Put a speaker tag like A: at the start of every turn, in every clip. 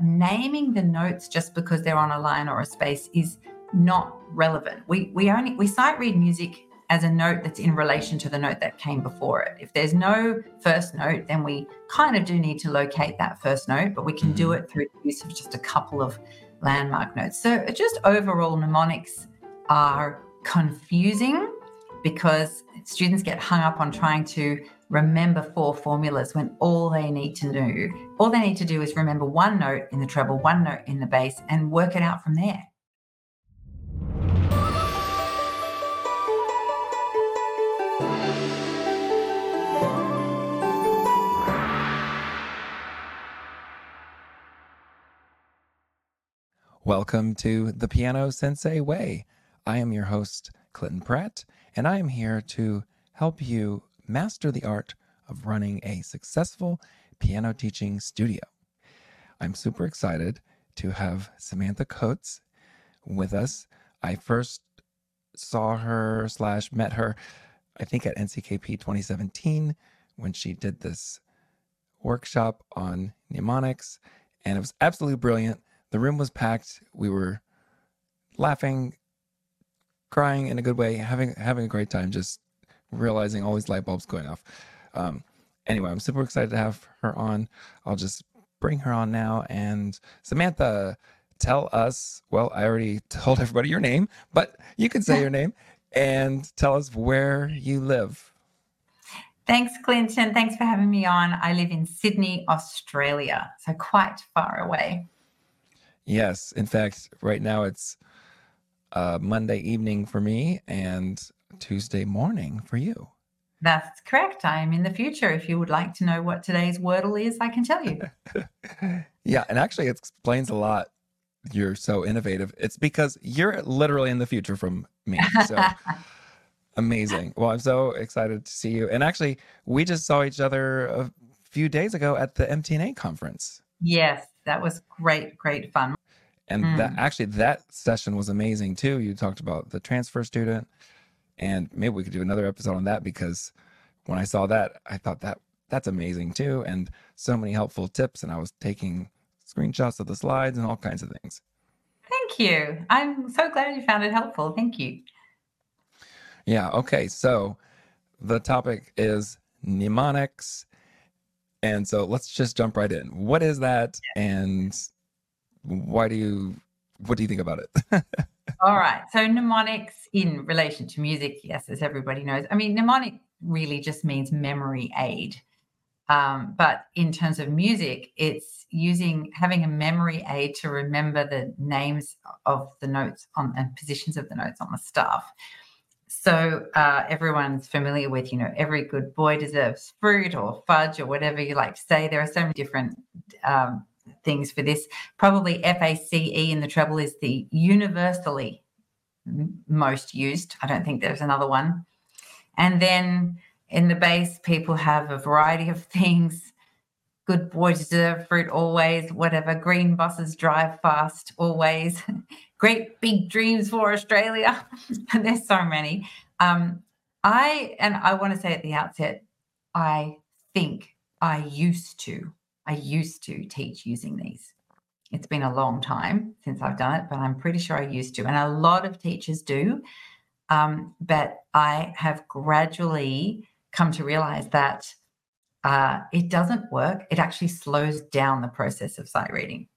A: naming the notes just because they're on a line or a space is not relevant. We sight read music as a note that's in relation to the note that came before it. If there's no first note, then we kind of do need to locate that first note, but we can do it through the use of just a couple of landmark notes. So just overall, mnemonics are confusing because students get hung up on trying to remember 4 formulas when all they need to do is remember one note in the treble, one note in the bass, and work it out from there.
B: Welcome to the Piano Sensei Way. I am your host, Clinton Pratt, and I am here to help you master the art of running a successful piano teaching studio. I'm super excited to have Samantha Coates with us. I first saw her / met her, I think at NCKP 2017 when she did this workshop on mnemonics, and it was absolutely brilliant. The room was packed. We were laughing, crying in a good way, having a great time, just realizing all these light bulbs going off. Anyway, I'm super excited to have her on. I'll just bring her on now. And Samantha, tell us, well, I already told everybody your name, but you can say your name and tell us where you live.
A: Thanks, Clinton. Thanks for having me on. I live in Sydney, Australia, so quite far away.
B: Yes. In fact, right now it's Monday evening for me and Tuesday morning for you.
A: That's correct. I am in the future. If you would like to know what today's Wordle is, I can tell you.
B: Yeah, and actually it explains a lot. You're so innovative. It's because you're literally in the future from me. So amazing. Well, I'm so excited to see you. And actually, we just saw each other a few days ago at the MTNA conference.
A: Yes, that was great fun.
B: And that session was amazing too. You talked about the transfer student, and maybe we could do another episode on that, because when I saw that, I thought that's amazing too. And so many helpful tips. And I was taking screenshots of the slides and all kinds of things.
A: Thank you. I'm so glad you found it helpful. Thank you.
B: Yeah. Okay. So the topic is mnemonics. And so let's just jump right in. What is that? And what do you think about it?
A: All right. So mnemonics in relation to music, yes, as everybody knows. I mean, mnemonic really just means memory aid. But in terms of music, it's having a memory aid to remember the names of the notes and positions of the notes on the staff. So everyone's familiar with, every good boy deserves fruit or fudge or whatever you like to say. There are so many different things for this. Probably FACE in the treble is the universally most used. I don't think there's another one. And then in the bass, people have a variety of things. Good boy deserve fruit always, whatever. Green buses drive fast always. Great big dreams for Australia. There's so many. I want to say at the outset, I think I used to teach using these. It's been a long time since I've done it, but I'm pretty sure I used to. And a lot of teachers do. But I have gradually come to realize that it doesn't work. It actually slows down the process of sight reading.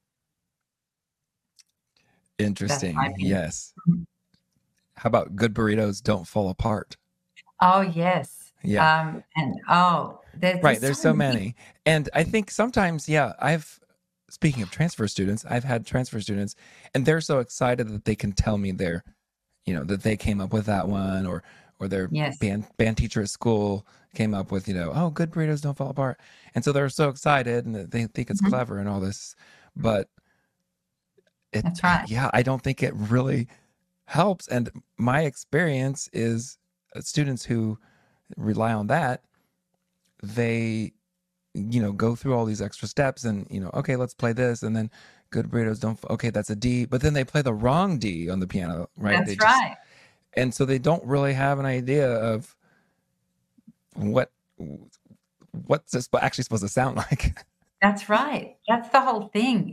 B: Interesting. Yes. How about good burritos don't fall apart?
A: Oh, yes.
B: Yeah. There's so many. And I think sometimes, speaking of transfer students, I've had transfer students and they're so excited that they can tell me that they came up with that one, or their band teacher at school came up with, oh, good burritos don't fall apart. And so they're so excited and they think it's clever and all this, but
A: that's right.
B: Yeah, I don't think it really helps. And my experience is students who rely on that, they, go through all these extra steps and, okay, let's play this. And then good burritos okay, that's a D, but then they play the wrong D on the piano, right?
A: That's right.
B: And so they don't really have an idea of what's this actually supposed to sound like.
A: That's right. That's the whole thing.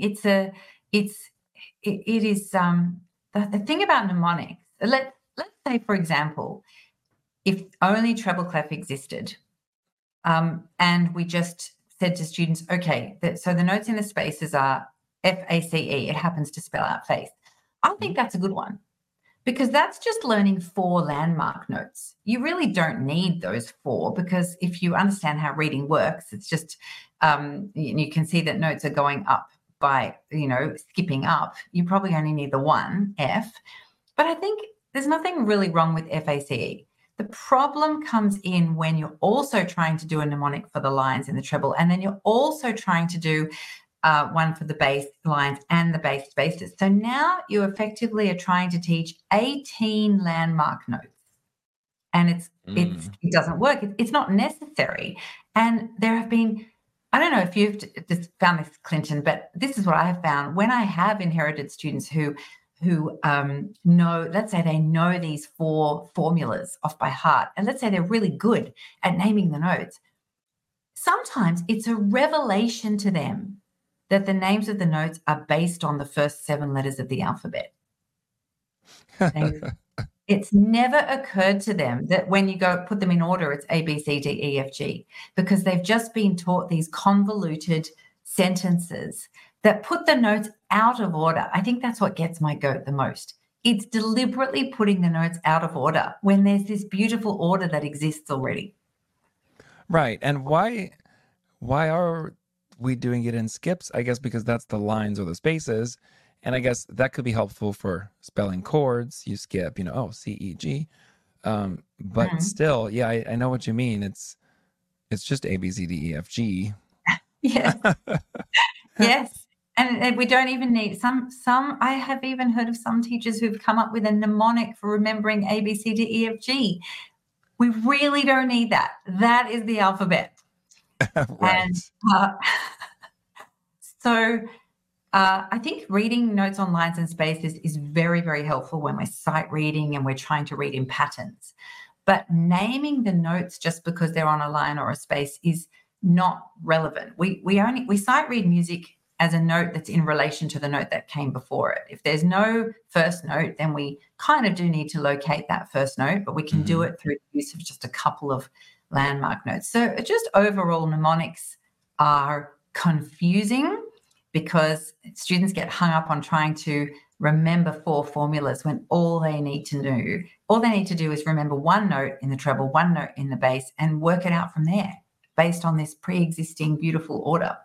A: It is the thing about mnemonics. Let's say, for example, if only treble clef existed, and we just said to students, okay, so the notes in the spaces are FACE. It happens to spell out face. I think that's a good one, because that's just learning 4 landmark notes. You really don't need those 4, because if you understand how reading works, it's just you can see that notes are going up by, skipping up. You probably only need the one F. But I think there's nothing really wrong with FACE. The problem comes in when you're also trying to do a mnemonic for the lines in the treble, and then you're also trying to do one for the bass lines and the bass spaces. So now you effectively are trying to teach 18 landmark notes, and it doesn't work. It's not necessary. And there have been, I don't know if you've just found this, Clinton, but this is what I have found when I have inherited students who know, let's say they know these 4 formulas off by heart, and let's say they're really good at naming the notes. Sometimes it's a revelation to them that the names of the notes are based on the first 7 letters of the alphabet. It's never occurred to them that when you go put them in order, it's A, B, C, D, E, F, G, because they've just been taught these convoluted sentences that put the notes out of order. I think that's what gets my goat the most. It's deliberately putting the notes out of order when there's this beautiful order that exists already.
B: Right. And why are we doing it in skips? I guess because that's the lines or the spaces. And I guess that could be helpful for spelling chords. You skip, C, E, G. But still, yeah, I know what you mean. It's just A, B, C, D, E, F, G.
A: Yes. Yes. And we don't even need some. I have even heard of some teachers who've come up with a mnemonic for remembering A, B, C, D, E, F, G. We really don't need that. That is the alphabet.
B: Right.
A: And so I think reading notes on lines and spaces is very, very helpful when we're sight reading and we're trying to read in patterns. But naming the notes just because they're on a line or a space is not relevant. We sight read music as a note that's in relation to the note that came before it. If there's no first note, then we kind of do need to locate that first note, but we can do it through the use of just a couple of landmark notes. So just overall, mnemonics are confusing because students get hung up on trying to remember 4 formulas when all they need to do is remember 1 note in the treble, 1 note in the bass, and work it out from there based on this pre-existing beautiful order.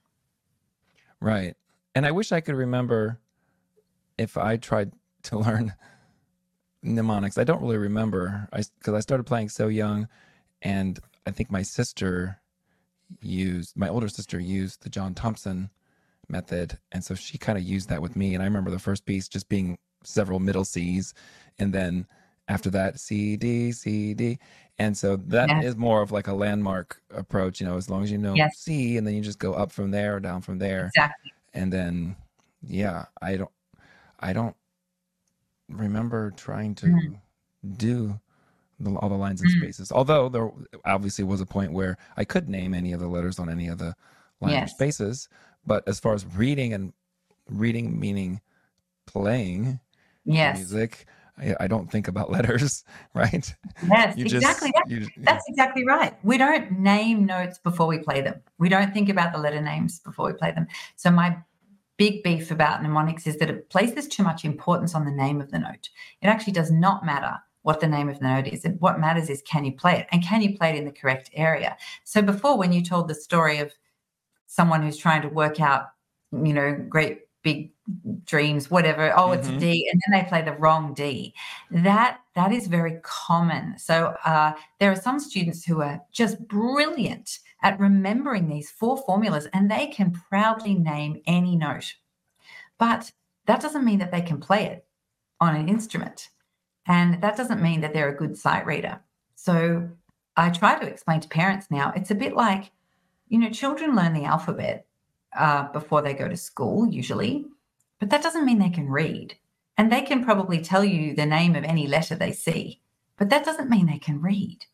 B: Right. And I wish I could remember if I tried to learn mnemonics. I don't really remember because I started playing so young, and I think my older sister used the John Thompson method, and so she kind of used that with me. And I remember the first piece just being several middle C's, and then after that C, D, C, D. And so that is more of like a landmark approach, as long as you know C, and then you just go up from there or down from there.
A: Exactly.
B: And then, yeah, I don't remember trying to do all the lines and spaces. Although there obviously was a point where I could name any of the letters on any of the line or spaces. But as far as reading meaning playing music, I don't think about letters, right?
A: Yes, exactly. That's exactly right. We don't name notes before we play them. We don't think about the letter names before we play them. So my big beef about mnemonics is that it places too much importance on the name of the note. It actually does not matter what the name of the note is. What matters is, can you play it? And can you play it in the correct area? So before, when you told the story of someone who's trying to work out, great big dreams, whatever. Oh, it's a D, and then they play the wrong D. That is very common. So there are some students who are just brilliant at remembering these 4 formulas, and they can proudly name any note. But that doesn't mean that they can play it on an instrument. And that doesn't mean that they're a good sight reader. So I try to explain to parents now, it's a bit like, children learn the alphabet before they go to school, usually, but that doesn't mean they can read. And they can probably tell you the name of any letter they see, but that doesn't mean they can read.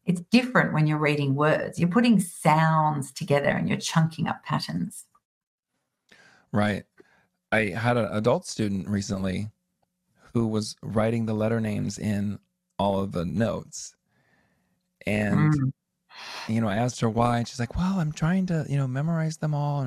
A: It's different when you're reading words. You're putting sounds together and you're chunking up patterns.
B: Right. I had an adult student recently who was writing the letter names in all of the notes. And, I asked her why, and she's like, well, I'm trying to, memorize them all.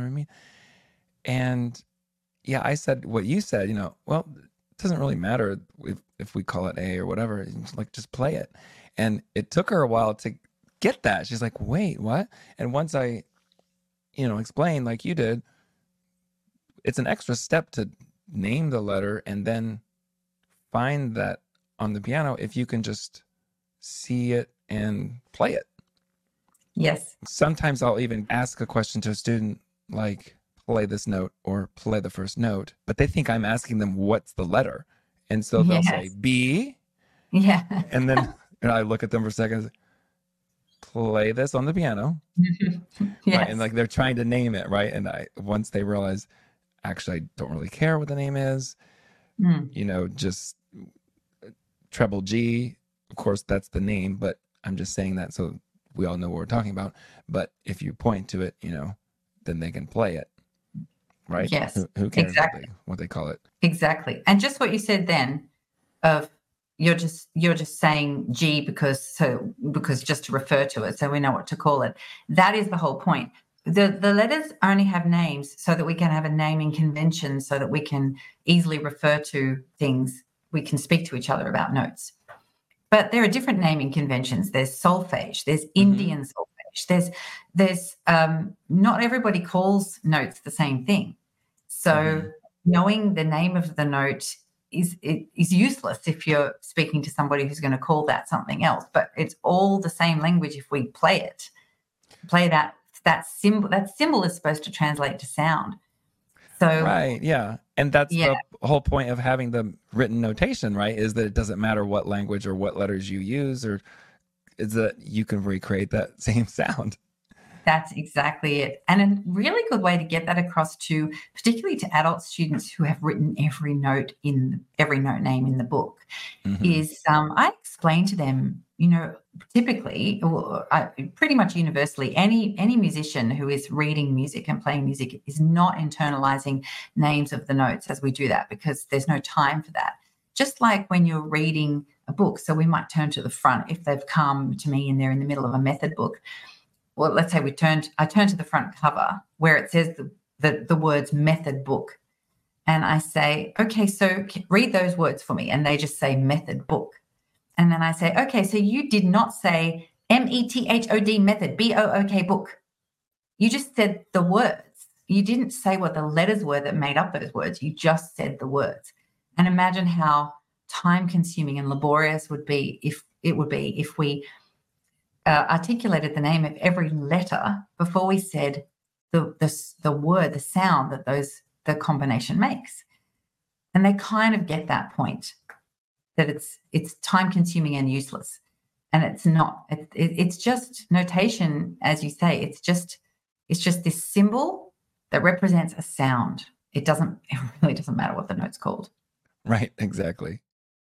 B: And yeah, I said what you said, well, it doesn't really matter if we call it A or whatever, like just play it. And it took her a while to get that. She's like, wait, what? And once I, explained like you did, it's an extra step to name the letter and then find that on the piano if you can just see it and play it.
A: Yes.
B: Sometimes I'll even ask a question to a student like, play this note or play the first note, but they think I'm asking them what's the letter. And so they'll say B.
A: Yeah.
B: And then I look at them for a second, play this on the piano.
A: Yes.
B: Right? And like they're trying to name it, right? And once they realize, actually, I don't really care what the name is, just treble G. Of course, that's the name, but I'm just saying that so we all know what we're talking about. But if you point to it, then they can play it. Right?
A: Yes.
B: Who cares
A: exactly.
B: what they call it?
A: Exactly. And just what you said then of you're just saying G because just to refer to it so we know what to call it. That is the whole point. The letters only have names so that we can have a naming convention so that we can easily refer to things. We can speak to each other about notes. But there are different naming conventions. There's solfege, there's Indian solfege, there's not everybody calls notes the same thing. So knowing the name of the note is useless if you're speaking to somebody who's going to call that something else. But it's all the same language if we play it. Play that symbol. That symbol is supposed to translate to sound. So
B: right, yeah. And that's the whole point of having the written notation, right? Is that it doesn't matter what language or what letters you use, or is that you can recreate that same sound.
A: That's exactly it. And a really good way to get that across to, particularly to adult students who have written every note name in the book, is I explain to them, typically, pretty much universally, any musician who is reading music and playing music is not internalizing names of the notes as we do that because there's no time for that. Just like when you're reading a book, so we might turn to the front if they've come to me and they're in the middle of a method book. Well, let's say I turn to the front cover where it says the words method book. And I say, okay, so read those words for me. And they just say method book. And then I say, okay, so you did not say METHOD method, BOOK book. You just said the words. You didn't say what the letters were that made up those words. You just said the words. And imagine how time consuming and laborious would be if we articulated the name of every letter before we said the word, the sound that the combination makes. And they kind of get that point that it's time consuming and useless. And it's not. It's just notation, as you say. It's just this symbol that represents a sound. It really doesn't matter what the note's called.
B: Right, exactly.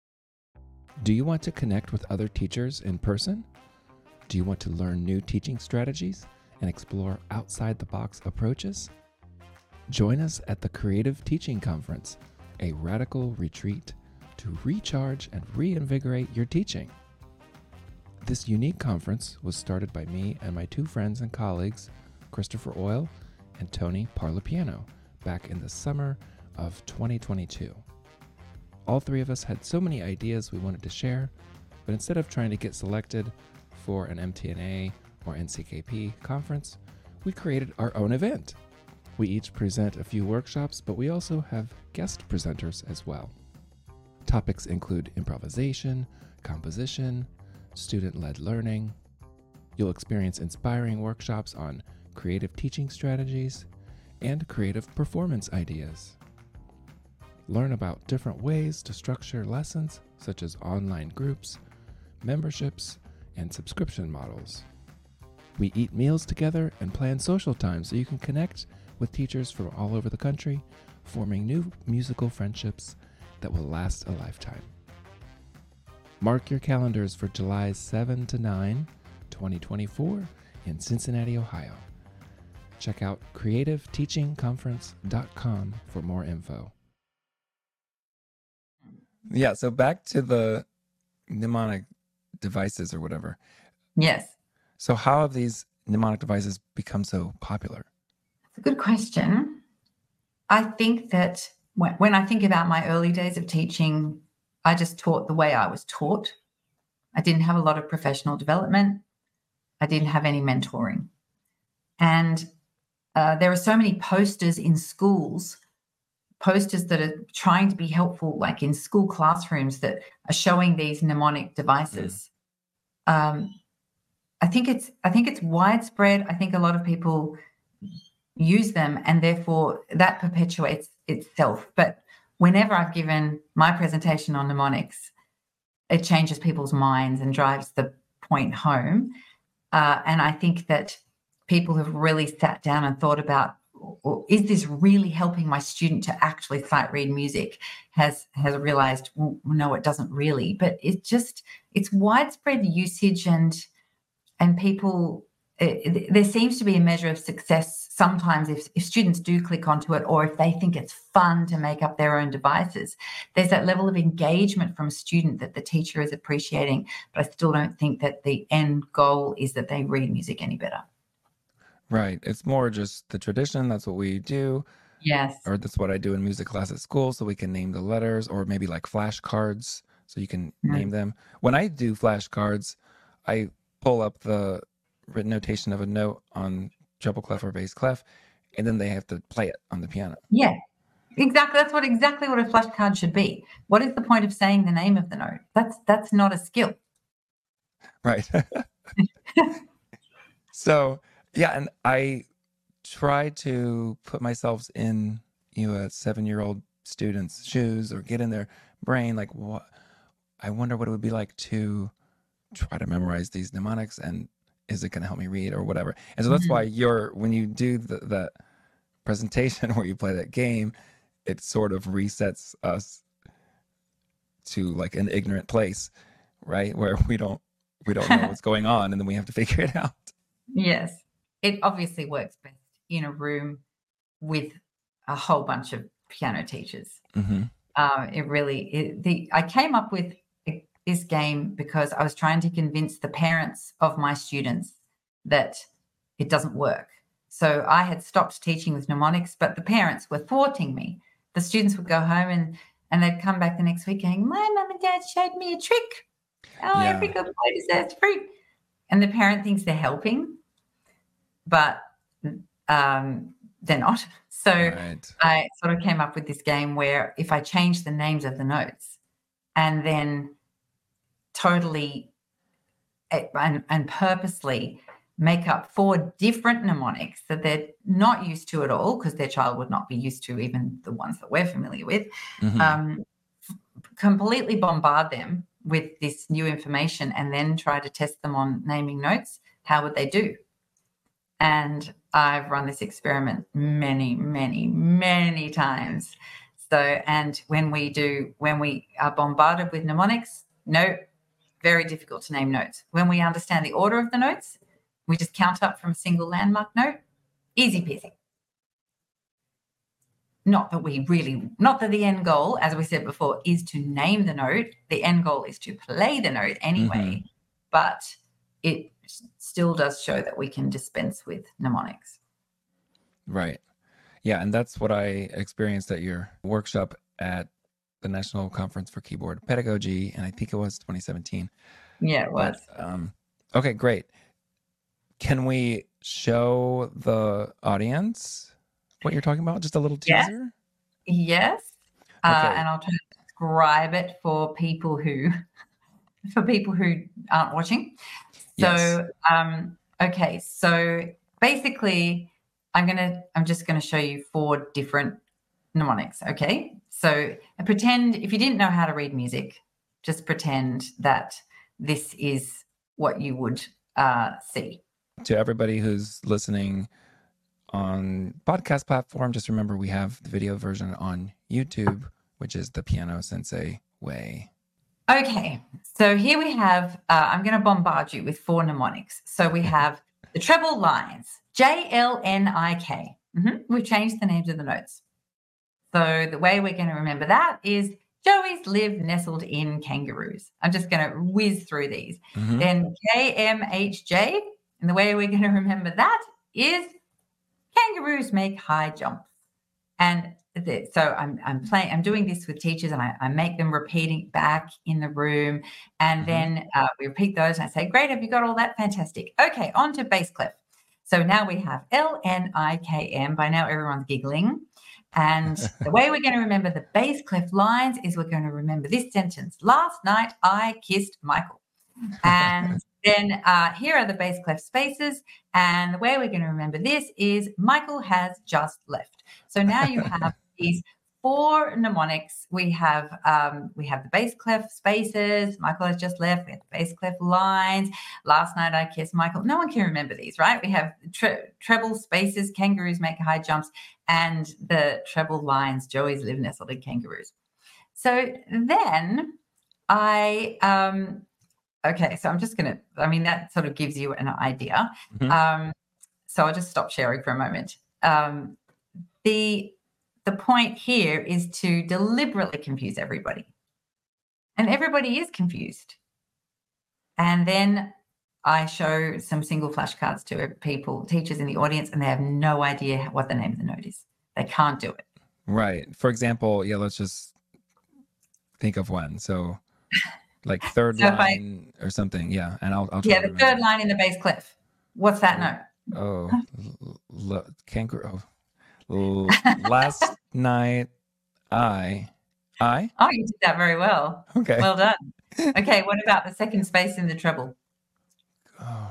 B: Do you want to connect with other teachers in person? Do you want to learn new teaching strategies and explore outside-the-box approaches? Join us at the Creative Teaching Conference, a radical retreat to recharge and reinvigorate your teaching. This unique conference was started by me and my two friends and colleagues, Christopher Oil and Tony Parlapiano, back in the summer of 2022. All three of us had so many ideas we wanted to share, but instead of trying to get selected for an MTNA or NCKP conference, we created our own event. We each present a few workshops, but we also have guest presenters as well. Topics include improvisation, composition, student-led learning. You'll experience inspiring workshops on creative teaching strategies and creative performance ideas. Learn about different ways to structure lessons, such as online groups, memberships, and subscription models. We eat meals together and plan social time so you can connect with teachers from all over the country, forming new musical friendships that will last a lifetime. Mark your calendars for July 7 to 9, 2024 in Cincinnati, Ohio. Check out creativeteachingconference.com for more info. Yeah, so back to the mnemonic devices or whatever.
A: Yes.
B: So how have these mnemonic devices become so popular?
A: It's a good question. I think that when I think about my early days of teaching, I just taught the way I was taught. I didn't have a lot of professional development. I didn't have any mentoring. And there are so many posters in schools, posters that are trying to be helpful, like in school classrooms, that are showing these mnemonic devices. I think it's widespread. I think a lot of people use them, and therefore that perpetuates itself. But whenever I've given my presentation on mnemonics, it changes people's minds and drives the point home. And I think that people have really sat down and thought about, is this really helping my student to actually sight read music? Has realized, well, no, it doesn't really. But it's widespread usage, and people, there seems to be a measure of success sometimes if students do click onto it, or if they think it's fun to make up their own devices. There's that level of engagement from a student that the teacher is appreciating, but I still don't think that the end goal is that they read music any better.
B: Right. It's more just the tradition. That's what we do.
A: Yes.
B: Or that's what I do in music class at school, so we can name the letters, or maybe like flashcards so you can name them. When I do flashcards, I pull up the written notation of a note on treble clef or bass clef, and then they have to play it on the piano.
A: Yeah, exactly. That's exactly what a flashcard should be. What is the point of saying the name of the note? That's not a skill.
B: Right. So, yeah, and I try to put myself in a 7-year-old student's shoes, or get in their brain. Like, what? I wonder what it would be like to try to memorize these mnemonics, and is it going to help me read or whatever? And so that's why when you do that presentation where you play that game, it sort of resets us to like an ignorant place, right? Where we don't know what's going on, and then we have to figure it out.
A: Yes. It obviously works best in a room with a whole bunch of piano teachers.
B: Mm-hmm.
A: I came up with this game because I was trying to convince the parents of my students that it doesn't work. So I had stopped teaching with mnemonics, but the parents were thwarting me. The students would go home and they'd come back the next week going, my mum and dad showed me a trick. Every good boy deserves fruit. And the parent thinks they're helping, but they're not. So I sort of came up with this game where if I change the names of the notes and then totally and purposely make up 4 different mnemonics that they're not used to at all, because their child would not be used to even the ones that we're familiar with, completely bombard them with this new information and then try to test them on naming notes, how would they do? And I've run this experiment many, many, many times. So, and when we are bombarded with mnemonics, very difficult to name notes. When we understand the order of the notes, we just count up from a single landmark note, easy peasy. Not that the end goal, as we said before, is to name the note. The end goal is to play the note anyway, but it still does show that we can dispense with mnemonics.
B: Right. Yeah, and that's what I experienced at your workshop at the National Conference for Keyboard Pedagogy, and I think it was 2017.
A: Yeah, it was.
B: But, okay, great. Can we show the audience what you're talking about? Just a little teaser?
A: Yes. Okay. And I'll try to describe it for people who aren't watching. So, okay. So basically I'm just going to show you 4 different mnemonics. Okay. So pretend, if you didn't know how to read music, just pretend that this is what you would see.
B: To everybody who's listening on podcast platform, just remember we have the video version on YouTube, which is the Piano Sensei Way.
A: Okay, so here we have, I'm going to bombard you with 4 mnemonics. So we have the treble lines, JLNIK. We've changed the names of the notes. So the way we're going to remember that is Joey's live nestled in kangaroos. I'm just going to whiz through these. Then KMHJ, and the way we're going to remember that is kangaroos make high jumps. And so I'm doing this with teachers, and I make them repeating back in the room, and then we repeat those, and I say, great, have you got all that? Fantastic. Okay, on to bass clef. So now we have LNIKM. By now everyone's giggling. And the way we're going to remember the bass clef lines is we're going to remember this sentence. Last night I kissed Michael. And then here are the bass clef spaces. And the way we're going to remember this is Michael has just left. So now you have these 4 mnemonics. We have the bass clef spaces. Michael has just left. We have the bass clef lines. Last night I kissed Michael. No one can remember these, right? We have treble spaces. Kangaroos make high jumps, and the treble lines. Joey's live nestled in kangaroos. So then okay, so I'm just going to, that sort of gives you an idea. So I'll just stop sharing for a moment. The point here is to deliberately confuse everybody. And everybody is confused. And then I show some single flashcards to teachers in the audience, and they have no idea what the name of the note is. They can't do it.
B: Right. For example, let's just think of one. So like third line or something. Yeah. And I'll try
A: the third line in the bass clef. What's that note?
B: Kangaroo. Last night I.
A: Oh, you did that very well.
B: Okay.
A: Well done. Okay, what about the second space in the treble?
B: Oh,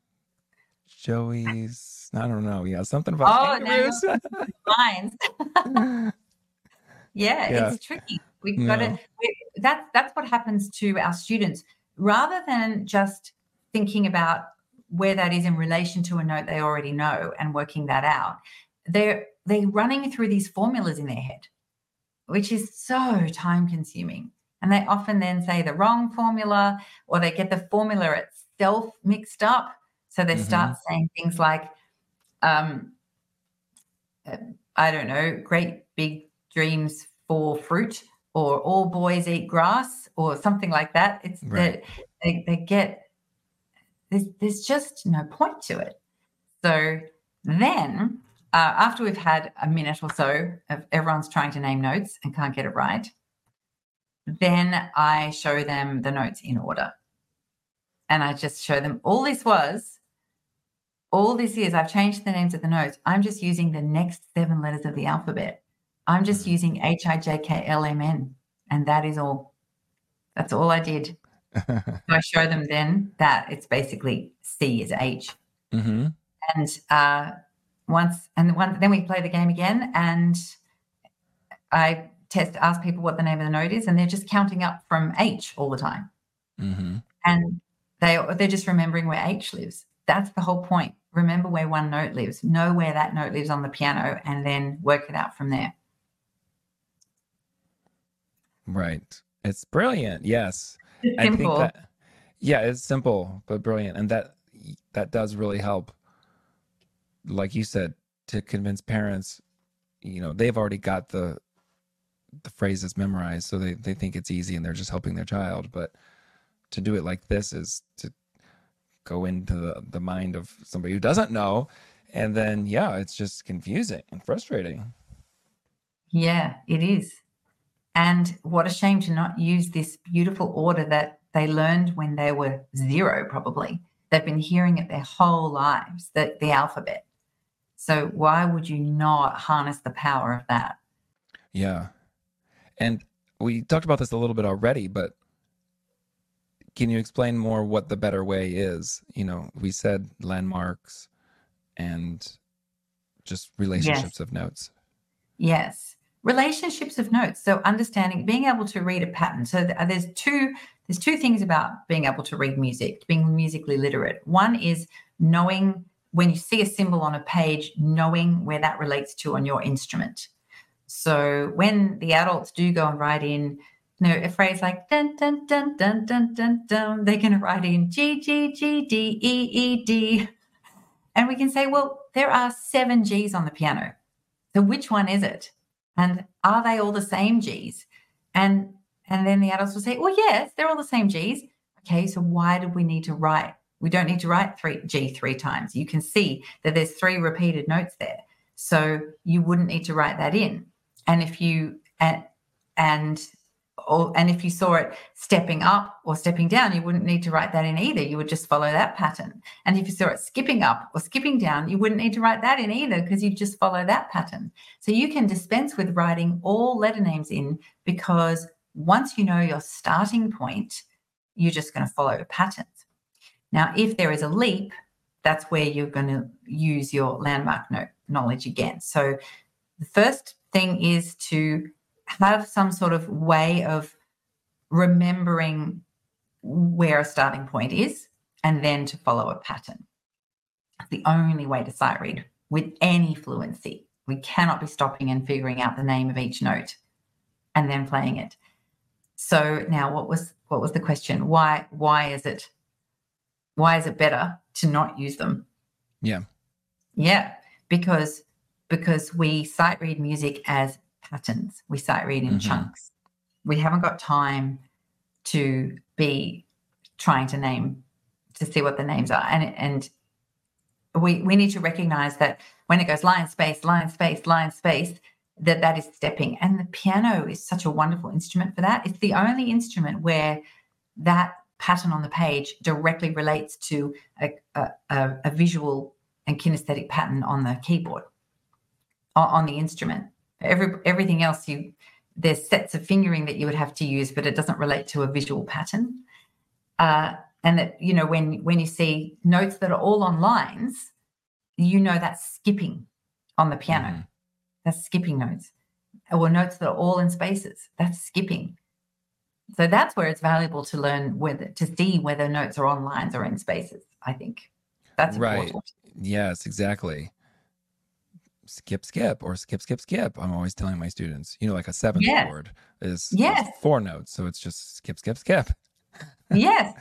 B: Joey's, I don't know. Yeah, something about kangaroos.
A: Lines. Yeah, it's tricky. We've got to. That's what happens to our students. Rather than just thinking about where that is in relation to a note they already know and working that out, they're running through these formulas in their head, which is so time consuming. And they often then say the wrong formula, or they get the formula itself mixed up. So they start saying things like, I don't know, great big dreams for fruit, or all boys eat grass, or something like that. It's right. They get, there's just no point to it. So then after we've had a minute or so of everyone's trying to name notes and can't get it right, then I show them the notes in order. And I just show them all this is, I've changed the names of the notes. I'm just using the next 7 letters of the alphabet. I'm just using HIJKLMN, and that is all. That's all I did. So I show them then that it's basically C is H. And then we play the game again, and I ask people what the name of the note is, and they're just counting up from H all the time. And they're just remembering where H lives. That's the whole point. Remember where one note lives. Know where that note lives on the piano, and then work it out from there.
B: Right. It's brilliant. Yes.
A: It's simple.
B: I think that, it's simple but brilliant, and that does really help. Like you said, to convince parents, they've already got the phrases memorized, so they think it's easy and they're just helping their child. But to do it like this is to go into the mind of somebody who doesn't know, and then it's just confusing and frustrating.
A: Yeah, it is. And what a shame to not use this beautiful order that they learned when they were 0, probably. They've been hearing it their whole lives, the alphabet. So why would you not harness the power of that?
B: Yeah. And we talked about this a little bit already, but can you explain more what the better way is? We said landmarks and just relationships of notes.
A: Yes. Relationships of notes. So understanding, being able to read a pattern. So there's two things about being able to read music, being musically literate. One is knowing when you see a symbol on a page, knowing where that relates to on your instrument. So when the adults do go and write in a phrase like dun dun dun dun dun dun dun, they're going to write in G G G D E E D, and we can say, well, there are 7 G's on the piano, so which one is it? And are they all the same G's? And then the adults will say, well, yes, they're all the same G's. Okay, so why did we need to write? We don't need to write G 3 times. You can see that there's 3 repeated notes there, so you wouldn't need to write that in. And if you if you saw it stepping up or stepping down, you wouldn't need to write that in either. You would just follow that pattern. And if you saw it skipping up or skipping down, you wouldn't need to write that in either, because you just follow that pattern. So you can dispense with writing all letter names in, because once you know your starting point, you're just going to follow patterns. Now, if there is a leap, that's where you're going to use your landmark note knowledge again. So the first thing is to have some sort of way of remembering where a starting point is, and then to follow a pattern. It's the only way to sight read with any fluency. We cannot be stopping and figuring out the name of each note and then playing it. So now, what was the question? Why is it better to not use them? Yeah, because we sight read music as patterns. We sight read in chunks. We haven't got time to be trying to see what the names are, and we need to recognize that when it goes line space line space line space, that is stepping. And the piano is such a wonderful instrument for that. It's the only instrument where that pattern on the page directly relates to a visual and kinesthetic pattern on the keyboard, on the instrument. Everything else, there's sets of fingering that you would have to use, but it doesn't relate to a visual pattern. And that, when you see notes that are all on lines, that's skipping on the piano. That's skipping notes. Or notes that are all in spaces, that's skipping. So that's where it's valuable to learn to see whether notes are on lines or in spaces. I think that's important.
B: Right. Yes, exactly. Skip, skip, or skip, skip, skip. I'm always telling my students, like a 7th chord is 4 notes. So it's just skip, skip, skip.
A: Yes.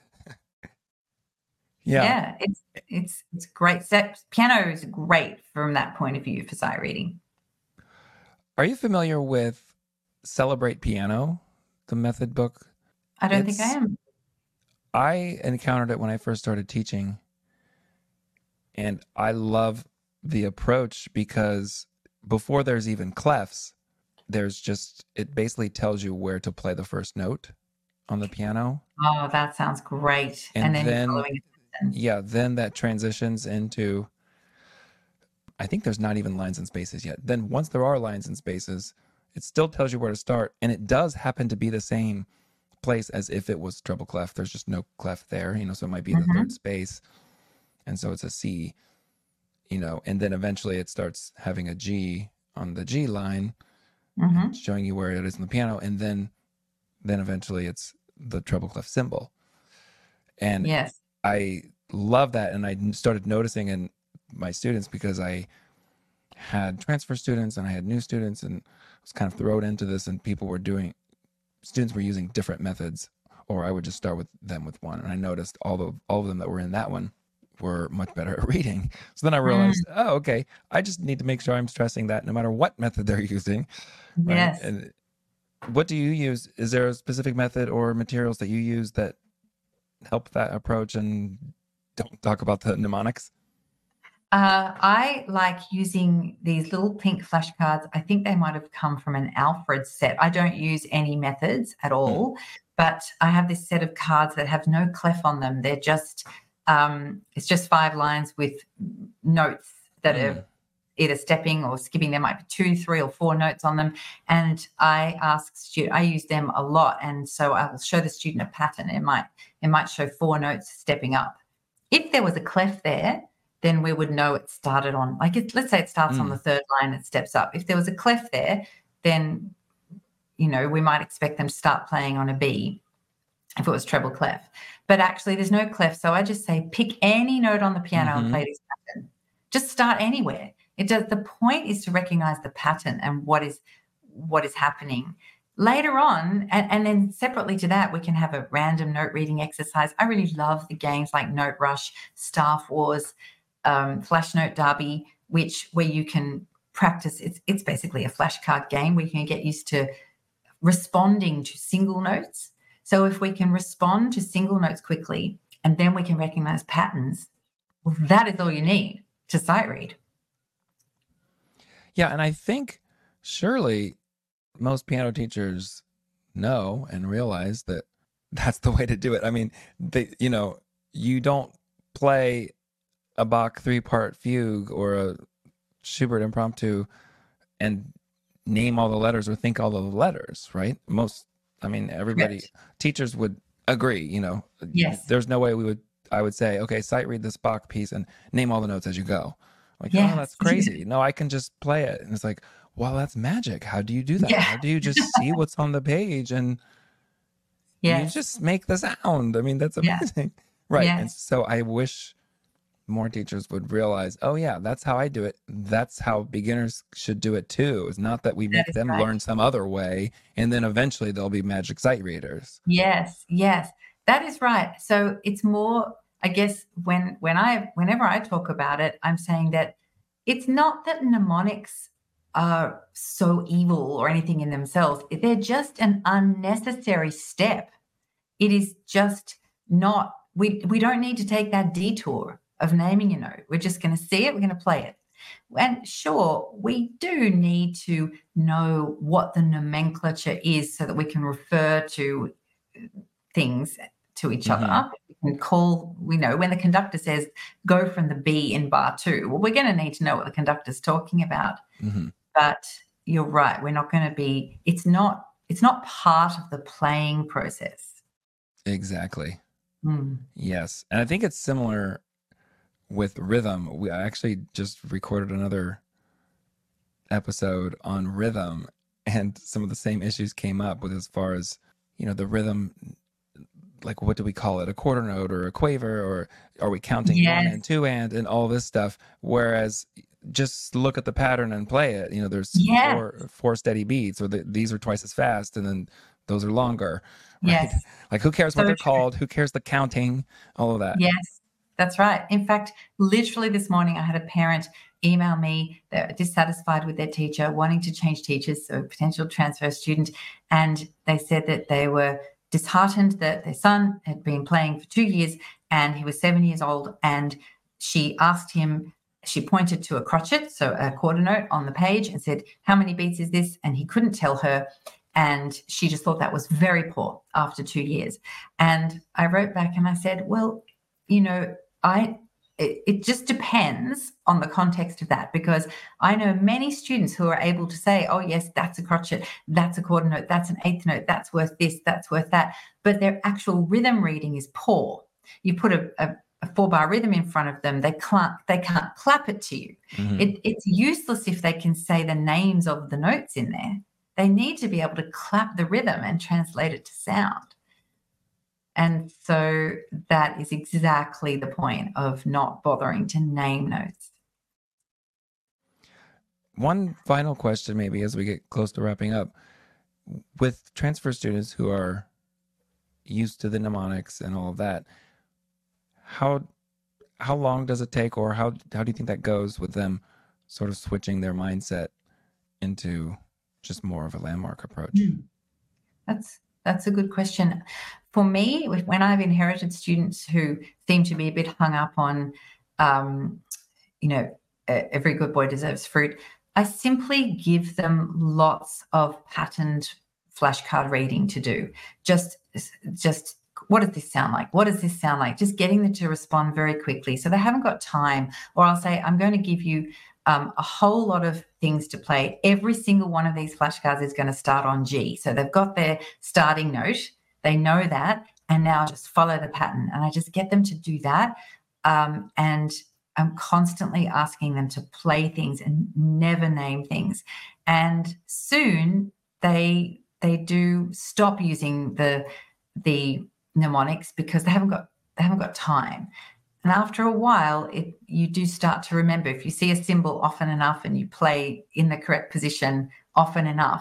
B: Yeah.
A: It's great. Piano is great from that point of view for sight reading.
B: Are you familiar with Celebrate Piano, the method book?
A: I don't think I am.
B: I encountered it when I first started teaching, and I love the approach because before there's even clefs, it basically tells you where to play the first note on the piano.
A: Oh, that sounds great. And then you're following it.
B: Yeah, then that transitions into, I think there's not even lines and spaces yet. Then once there are lines and spaces, it still tells you where to start. And it does happen to be the same place as if it was treble clef. There's just no clef there, so it might be the third space. And so it's a C, and then eventually it starts having a G on the G line, showing you where it is on the piano. And then eventually it's the treble clef symbol. And
A: yes,
B: I love that. And I started noticing in my students, because I had transfer students and I had new students, and I was kind of thrown into this, and students were using different methods, or I would just start with them with one. And I noticed all of them that were in that one were much better at reading. So then I realized, okay, I just need to make sure I'm stressing that no matter what method they're using. Right?
A: Yes.
B: And what do you use? Is there a specific method or materials that you use that help that approach? And don't talk about the mnemonics.
A: I like using these little pink flashcards. I think they might have come from an Alfred set. I don't use any methods at all, but I have this set of cards that have no clef on them. They're just, it's just 5 lines with notes that are either stepping or skipping. There might be 2, 3, or 4 notes on them. And I use them a lot. And so I will show the student a pattern. It might show 4 notes stepping up. If there was a clef there, then we would know it started on, let's say it starts on the 3rd line, it steps up. If there was a clef there, then, we might expect them to start playing on a B if it was treble clef. But actually there's no clef. So I just say, pick any note on the piano and play this pattern. Just start anywhere. The point is to recognize the pattern and what is happening. later on, and then separately to that, we can have a random note reading exercise. I really love the games like Note Rush, Staff Wars, Flash Note Derby, where you can practice. It's basically a flashcard game where you can get used to responding to single notes. So if we can respond to single notes quickly, and then we can recognize patterns, well, that is all you need to sight read.
B: Yeah, and I think surely most piano teachers know and realize that that's the way to do it. I mean, you don't play a Bach 3-part fugue or a Schubert impromptu and name all the letters or think all of the letters, right? Everybody,
A: Right.
B: teachers would agree,
A: Yes.
B: There's no way I would say, okay, sight read this Bach piece and name all the notes as you go. Like,
A: Yes.
B: oh, that's crazy. No, I can just play it. And it's like, well, that's magic. How do you do that?
A: Yeah.
B: How do you just see what's on the page and you just make the sound? I mean, that's amazing.
A: Yeah.
B: Right.
A: Yes.
B: And so I wish more teachers would realize, oh yeah, that's how I do it. That's how beginners should do it too. It's not that we make them learn some other way and then eventually they'll be magic sight readers.
A: Yes, that is right. So it's more, I guess, whenever I talk about it, I'm saying that it's not that mnemonics are so evil or anything in themselves. They're just an unnecessary step. It is just not, we don't need to take that detour of naming a note. We're just going to see it, we're going to play it. And sure, we do need to know what the nomenclature is so that we can refer to things to each other. We can when the conductor says, go from the B in bar 2, well, we're going to need to know what the conductor's talking about.
B: Mm-hmm.
A: But you're right, we're not going to be, it's not part of the playing process.
B: Exactly. Yes. And I think it's similar with rhythm. I actually just recorded another episode on rhythm and some of the same issues came up with as far as, the rhythm, like what do we call it? A quarter note or a quaver, or are we counting 1 and 2 and all this stuff? Whereas just look at the pattern and play it. There's four steady beats, or these are twice as fast and then those are longer. Right?
A: Yes.
B: Like who cares what they're called? Who cares the counting? All of that.
A: Yes. That's right. In fact, literally this morning, I had a parent email me. They're dissatisfied with their teacher, wanting to change teachers, so a potential transfer student. And they said that they were disheartened that their son had been playing for 2 years and he was 7 years old. And she asked him, she pointed to a crotchet, so a quarter note on the page, and said, how many beats is this? And he couldn't tell her. And she just thought that was very poor after 2 years. And I wrote back and I said, well, it just depends on the context of that, because I know many students who are able to say, oh, yes, that's a crotchet, that's a quarter note, that's an eighth note, that's worth this, that's worth that. But their actual rhythm reading is poor. You put a 4-bar rhythm in front of them, they can't clap it to you. Mm-hmm. It's useless if they can say the names of the notes in there. They need to be able to clap the rhythm and translate it to sound. And so that is exactly the point of not bothering to name notes.
B: One final question, maybe, as we get close to wrapping up. With transfer students who are used to the mnemonics and all of that, how long does it take, or how do you think that goes with them sort of switching their mindset into just more of a landmark approach?
A: That's a good question. For me, when I've inherited students who seem to be a bit hung up on, every good boy deserves fruit, I simply give them lots of patterned flashcard reading to do. Just what does this sound like? What does this sound like? Just getting them to respond very quickly so they haven't got time. Or I'll say, I'm going to give you a whole lot of things to play. Every single one of these flashcards is going to start on G. So they've got their starting note. They know that. And now just follow the pattern. And I just get them to do that. And I'm constantly asking them to play things and never name things. And soon they do stop using the mnemonics because they haven't got time. And after a while, you do start to remember. If you see a symbol often enough and you play in the correct position often enough,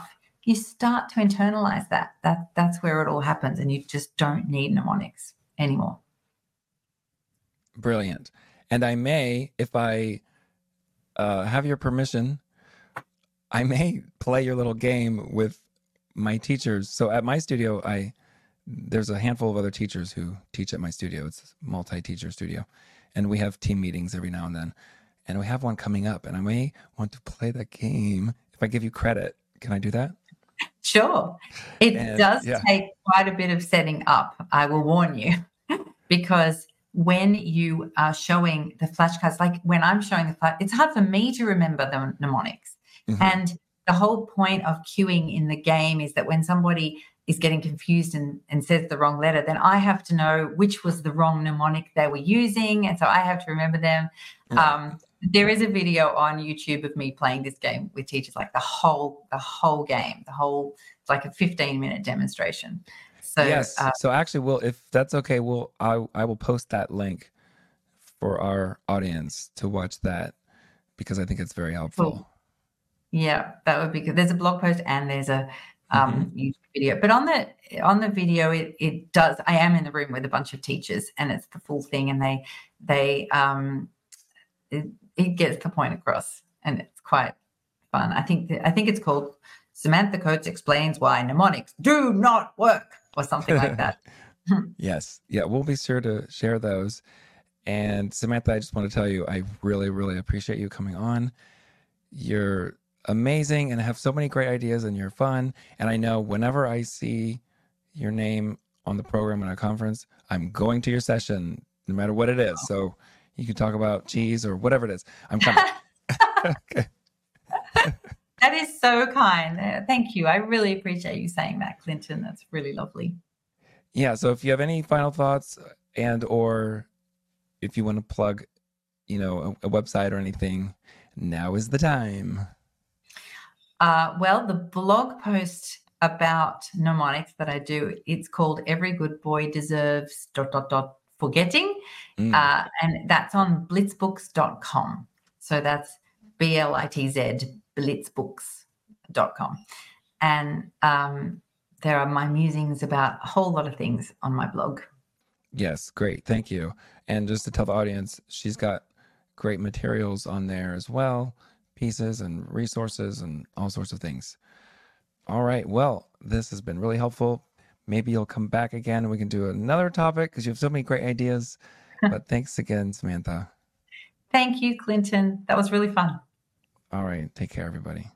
A: you start to internalize that's where it all happens, and you just don't need mnemonics anymore.
B: Brilliant. And I may, if I have your permission, I may play your little game with my teachers. So at my studio, there's a handful of other teachers who teach at my studio. It's a multi-teacher studio. And we have team meetings every now and then. And we have one coming up, and I may want to play that game if I give you credit. Can I do that?
A: Sure. It does take quite a bit of setting up, I will warn you, because when you are showing the flashcards, like when I'm showing the flash, it's hard for me to remember the mnemonics. Mm-hmm. And the whole point of cueing in the game is that when somebody is getting confused and says the wrong letter, then I have to know which was the wrong mnemonic they were using. And so I have to remember them. Right. There is a video on YouTube of me playing this game with teachers, like the whole game, it's like a 15-minute demonstration. So
B: yes. So actually, if that's okay, I will post that link for our audience to watch that, because I think it's very helpful.
A: Cool. Yeah, that would be good. There's a blog post and there's a YouTube video, but on the video, it does. I am in the room with a bunch of teachers, and it's the full thing, and it gets the point across, and it's quite fun. I think it's called Samantha Coates Explains Why Mnemonics Do Not Work, or something like that.
B: Yes. Yeah, we'll be sure to share those. And Samantha, I just want to tell you, I really, really appreciate you coming on. You're amazing and have so many great ideas, and you're fun. And I know whenever I see your name on the program at a conference, I'm going to your session, no matter what it is. So you can talk about cheese or whatever it is. I'm coming. Okay.
A: That is so kind. Thank you. I really appreciate you saying that, Clinton. That's really lovely.
B: Yeah. So if you have any final thoughts, or if you want to plug, a website or anything, now is the time.
A: Well, the blog post about mnemonics that I do, it's called Every Good Boy Deserves ... Forgetting. And that's on blitzbooks.com. So that's BLITZ, blitzbooks.com. And there are my musings about a whole lot of things on my blog.
B: Yes, great. Thank you. And just to tell the audience, she's got great materials on there as well, pieces and resources and all sorts of things. All right. Well, this has been really helpful. Maybe you'll come back again and we can do another topic, because you have so many great ideas. But thanks again, Samantha.
A: Thank you, Clinton. That was really fun.
B: All right. Take care, everybody.